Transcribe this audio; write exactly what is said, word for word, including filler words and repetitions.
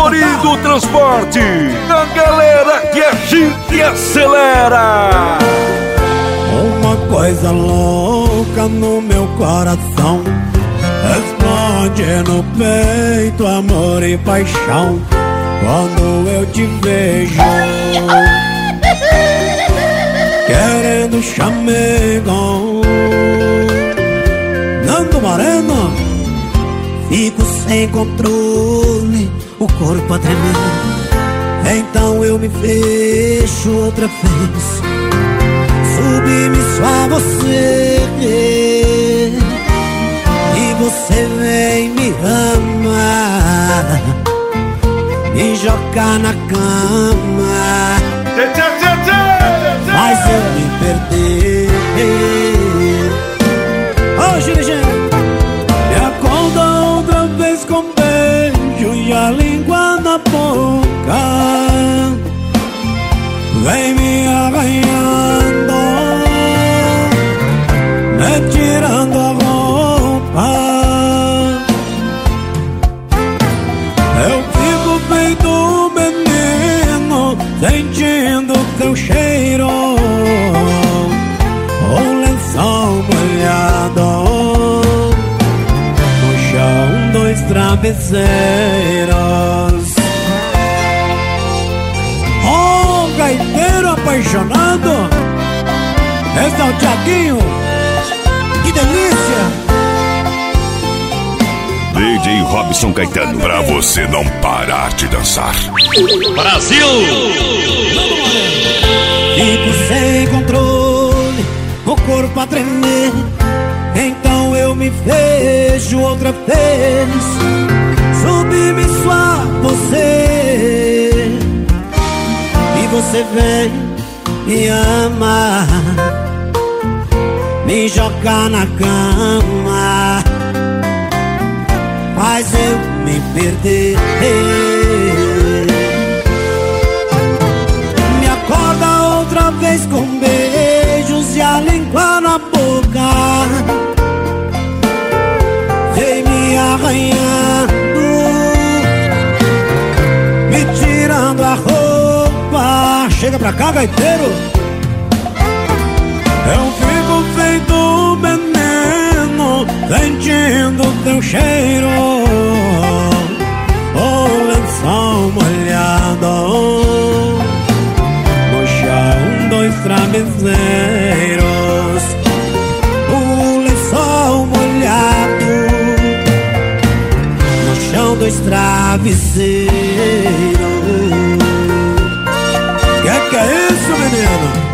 Florido Transporte, a galera que a gente acelera. Uma coisa louca no meu coração explode no peito, amor e paixão. Quando eu te vejo querendo chamego, Nando Moreno, fico sem controle, o corpo a tremer. Então eu me fecho outra vez, submisso a você, e você vem me amar, me jogar na cama, mas eu me perder. Ô, Girigê, me acorda outra vez com beijo e a língua na boca, vem me arranhando, me tirando a roupa. Eu fico feito menino, sentindo teu cheiro, o lençol molhado, no chão dois travesseiros. Oh, gaiteiro apaixonado, esse é o Thiaguinho, que delícia! D J Robson Caetano, pra você não parar de dançar. Brasil! Fico sem controle, o corpo a tremer. Então eu me vejo outra vez, submisso a você, e você vem me amar, me jogar na cama, faz eu me perder. Me acorda outra vez com beijos e a língua na boca, vem me arranhando, me tirando a roupa. Chega pra cá, gaiteiro. Eu fico feito veneno, sentindo teu cheiro, o lençol molhado, no chão dois travesseiros, o lençol molhado, no chão dois travesseiros. Que que é isso, menino?